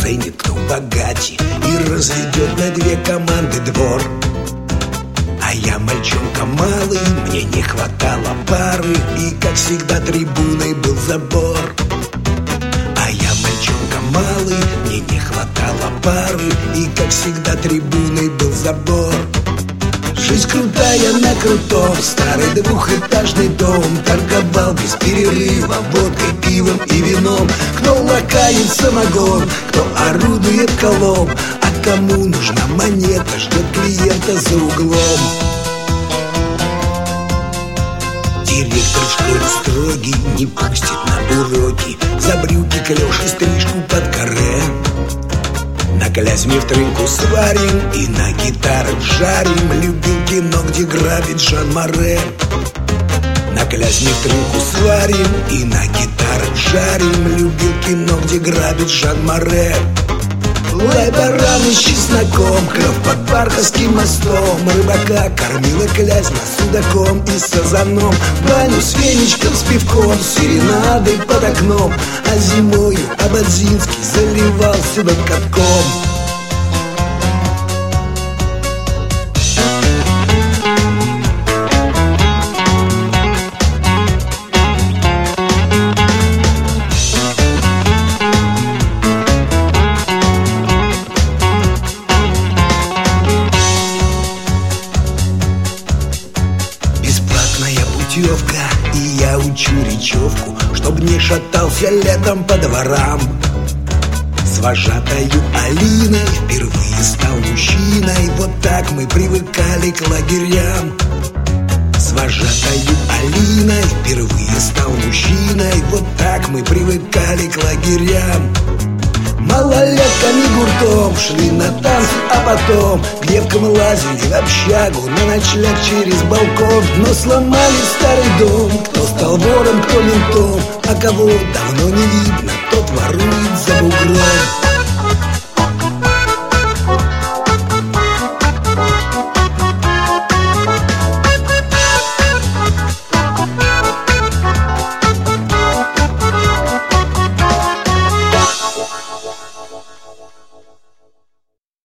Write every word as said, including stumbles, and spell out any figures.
оценит, кто богаче, и разведет на две команды двор. А я мальчонка малый, мне не хватало пары, и, как всегда, трибуной был забор. А я мальчонка малый, мне не хватало пары, и, как всегда, трибуной был забор. Жизнь крутая на крутом, старый двухэтажный дом. Торговал без перерыва водкой, пивом и вином. Кто лакает самогон, кто орудует колом, а кому нужна монета, ждет клиента за углом. Директор в школе строгий, не пустит на уроки, за брюки клеш и стрижку под каре. На клязьме в трынку сварим и на гитарах жарим. Любил кино, где грабит Жан Море. На клязьме в трынку сварим и на гитарах жарим. Любил кино, где грабит Жан Море. Лай бараны с чесноком, клев под Барховским мостом. Рыбака кормила Клязьма судаком и сазаном. Баню с веничком, с пивком, серенадой под окном. А зимою Ободзинский заливался над катком. И я учу речевку, чтоб не шатался летом по дворам. С вожатою Алиной впервые стал мужчиной. Вот так мы привыкали к лагерям. С вожатою Алиной впервые стал мужчиной. Вот так мы привыкали к лагерям. Малолетками гуртом шли на танцы, а потом к девкам лазили в общагу на ночлег через балкон. Но сломали старый дом, кто стал вором, кто ментом, а кого давно не видно, тот ворует за бугром.